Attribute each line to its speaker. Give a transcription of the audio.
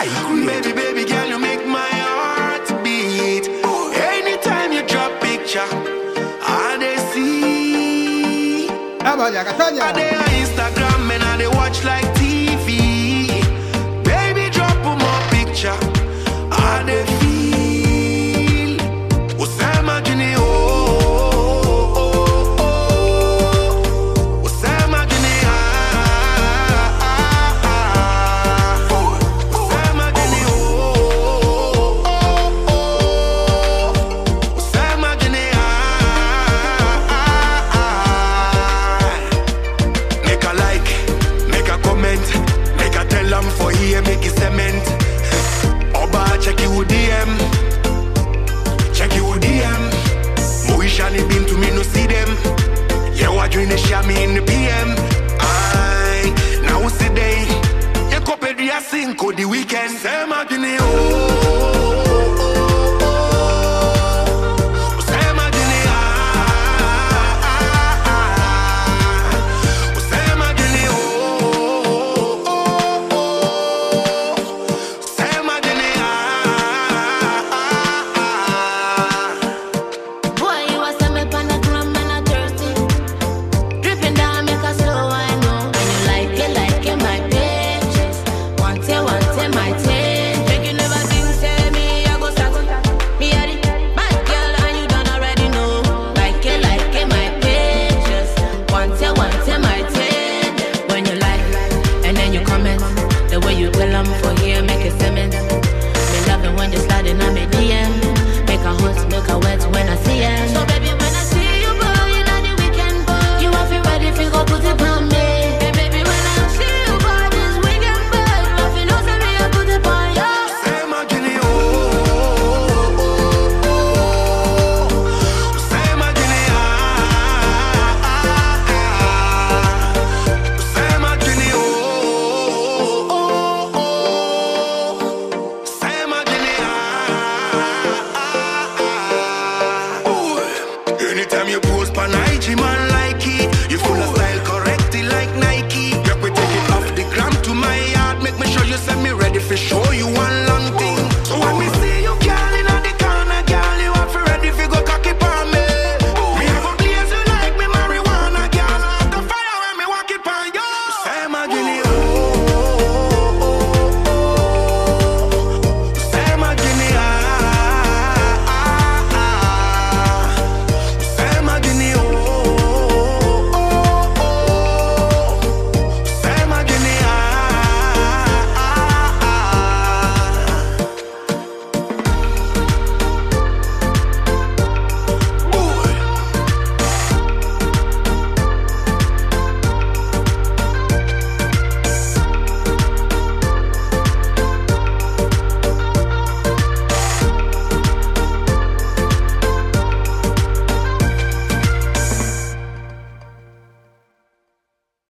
Speaker 1: high grade.
Speaker 2: Baby girl, you make my heart beat. Anytime you drop picture, I dey see. I dey on Instagram and I dey watch like TV. Baby, drop more picture, I dey feel. Osama Jini, Osama Jini, Osama Jini, Osama Jini. Make a like, make a comment, make a tell them for here, make it cement. Oba check you DM, check you DM. Moisha ni been to me no see them. Yeah, what doing the shami in the PM. Aye, now see day. You copy the cinco the weekend. Sema dini oh.